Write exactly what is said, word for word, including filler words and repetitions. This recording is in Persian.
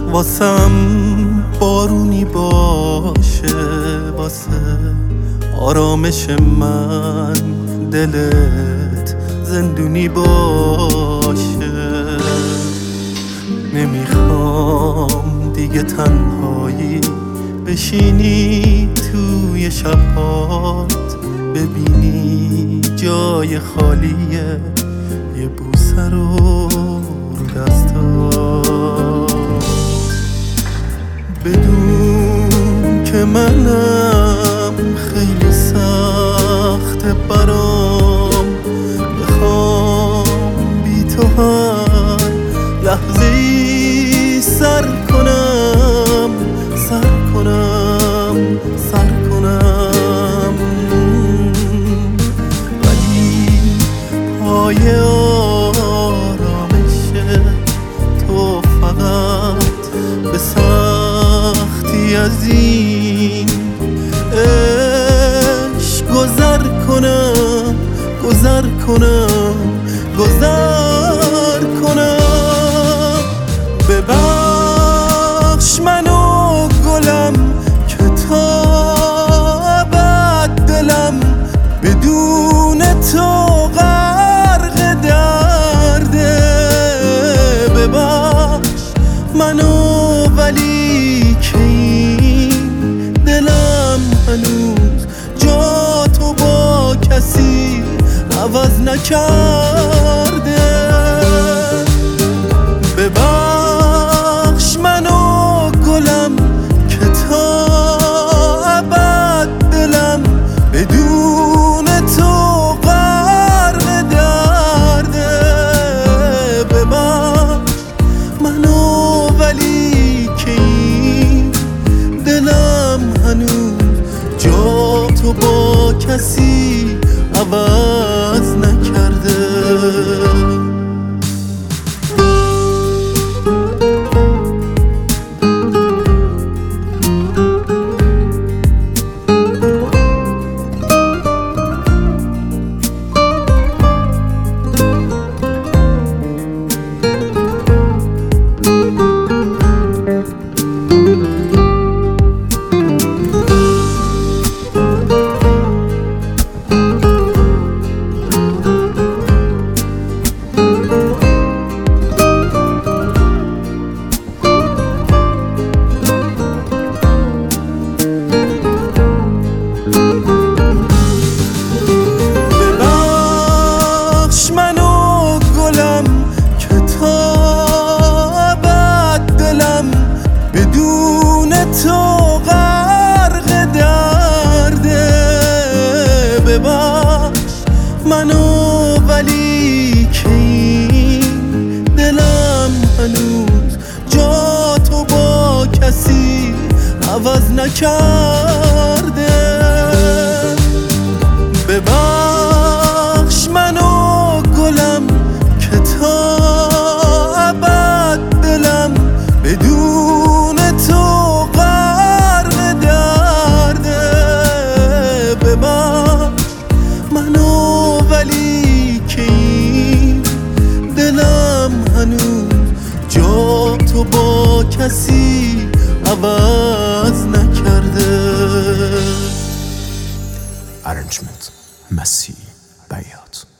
واسم بارونی باشه، واسه آرامش من دلت زندونی باشه. نمیخوام دیگه تنهایی بشینی توی شبهات، ببینی جای خالیه یه بوسه رو رو دستات. بدون که منم خیلی سخته برام، بخوام بی تو هر لحظه ای سر کنم سر کنم سر کنم، ولی پای آرامش تو فقط به سختی از این عشق گذر کنم گذر کنم گذر کنم. ببخش منو گلم که تا ابد دلم بدون تو غرق درده. ببخش منو ولی که این دلم هنوز جا تو با کسی عوض نکرده. ببخش منو گلم که تا ابد دلم بدون تو غرق درده. ببخش منو ولی که این دلم هنوز جا تو با کسی عوض نکرده. بدون تو غرق درده. ببخش منو ولی که این دلم هنوز جا تو با کسی عوض نکرده. ببخش منو گلم که تا ابد دلم بدون تو غرق درده. ببخش منو ولی که این دلم هنوز جا تو با کسی عوض نکرده. Arrangement مسیح بیات.